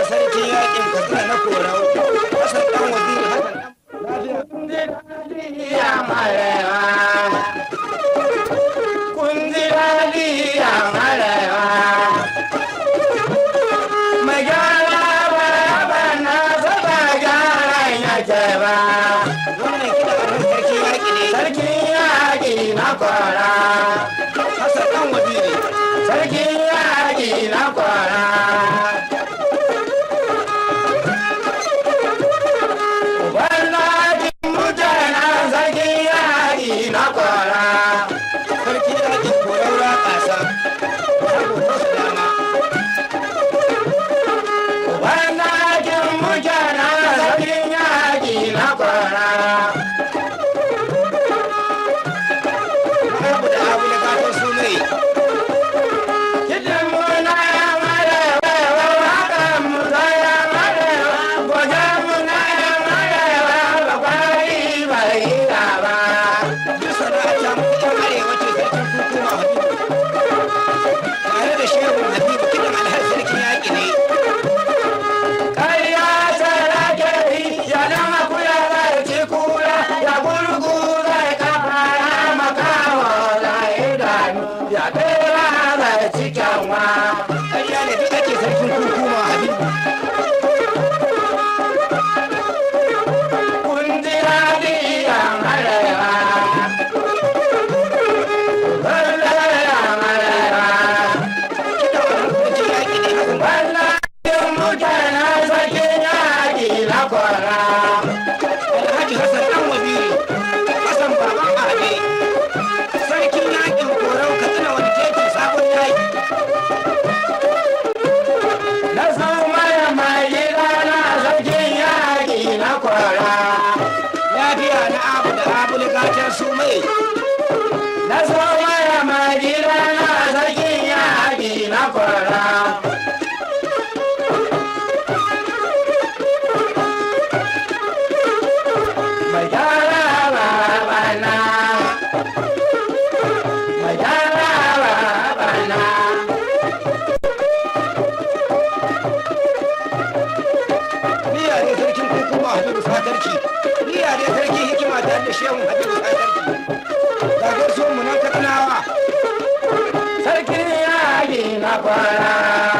sarkin yakin katsina na korau hasan dan waziri hasan ya marewa kundirali ya marewa magana ba na saba gara yake ba wannan kiɗa a sarkin yaƙi ne sarkin yaƙi na kwara hasan dan waziri sarkin yaƙi na kwara sarkin yakin korau raƙasa saboda su dama Wanakin mutana sarkin yaƙi na kwara. abu da abu da gatan su mai Kiɗin muna ya marewa, waƙan mu ta ya marewa, gwajen muna ya marewa, ba kwari bai yi ba. duk sana'a ta mu yan arewa ce sarkin hukuma habibu tare da shehu habibu kiɗan alhaji sarkin yaƙi ne Ƙarya sarake yi, ya dama kula zai ci kura, ya gurgu zai kafa, ya makawa zai idanu, ya bera zai ci kyanwa. ƙarya ne duk ake sarkin hukuma habibu Kundira diyan arewa, Kullum arewa, kiɗan alhaji sarkin yaƙi ne hasan wallahin mutanen sarkin yaƙi na kwara. alhaji hasan dan waziri hasan baban ade sarkin yaƙin korau katsina wani teki sabon yaƙi Na san maya mai gida na sarkin yaƙi na kwara. lafiya na abu da abu da gatan su mai Na san maya mai gida na sarkin yaƙi na kwara. Mai gyara babana, mai gyara babana. Niya ne sarkin hukuma Habibu Sadarki. Niya ne sarkin hikima da da shehu Habibu Sadarki. Gagar so mu nan Katsinawa. Sarkin yaƙi na kwara.